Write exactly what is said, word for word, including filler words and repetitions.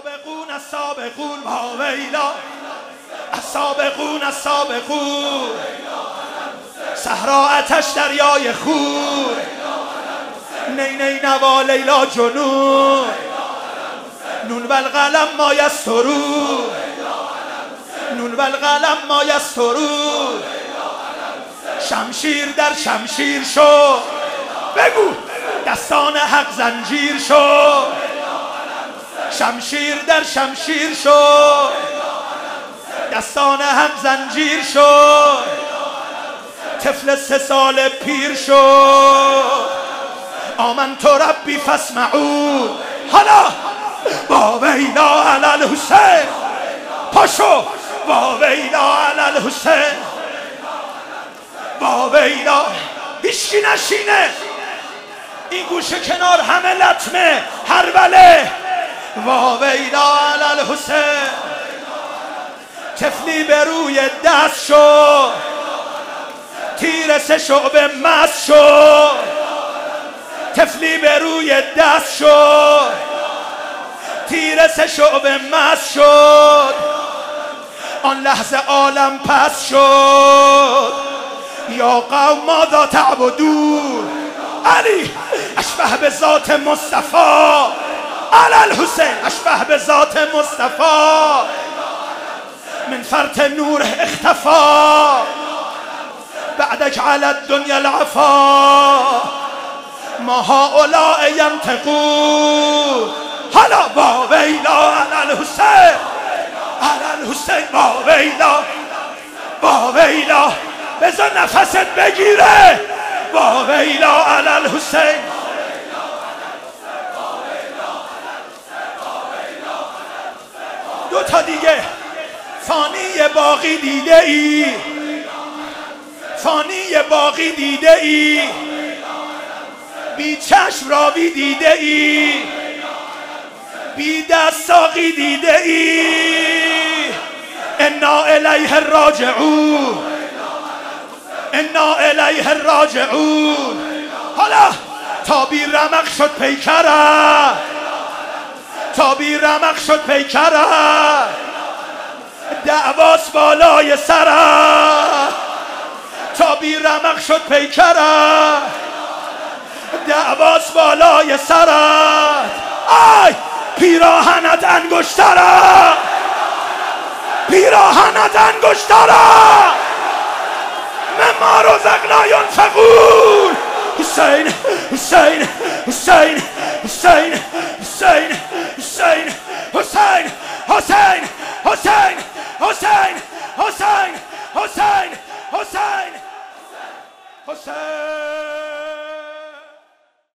السابقون السابقون با ویلا السابقون السابقون صحرا آتش دریای خون نی نی نوا لیلا جنون نون و القلم ما یسترون نون و القلم ما یسترون شمشیر در شمشیر شو بگو دستان حق زنجیر شو شمشیر در شمشیر شو دستان حق زنجیر شو طفل سه سال پیر شو آمن تو ربی فاسمعون حالا با ویلا علی الحسین پاشو با ویلا علی الحسین با ویلا هیچکی نشینه این گوشه کنار همه لطمه هربله با ویلا علی الحسین طفلی به روی دست شو تیر سه شعبه مست شو طفلی به روی دست شو تیر سه شعبه مست شد آن لحظه عالم پس شد یا قوم ماذا تعبدون علی اشبه به ذات مصطفی علی الحسین اشبه به ذات مصطفی من فرط نور اختفا بعدك على الدنيا العفا ما هؤلاء ينطقون هلا با ویلا علی الحسین علی الحسین با ویلا با ویلا بذار نفست بگیره با ویلا علی الحسین دو تا دیگه فانی باقی دیده ای فانی باقی دیده ای بی چشم راوی دیده ای بی دست ساقی دیده ای انا الیه راجعون انا الیه راجعون حالا تا بی رمق شد پیکره تا بی رمق شد پیکره دعواس بالای سره تا بی رمق شد پیکره دعواس بالای سرت آی پیراهنت انگشتره پیراهنت انگشتره مما رزقنا ینفقون حسین حسین حسین حسین حسین حسین حسین حسین حسین حسین حسین حسین حسین حسین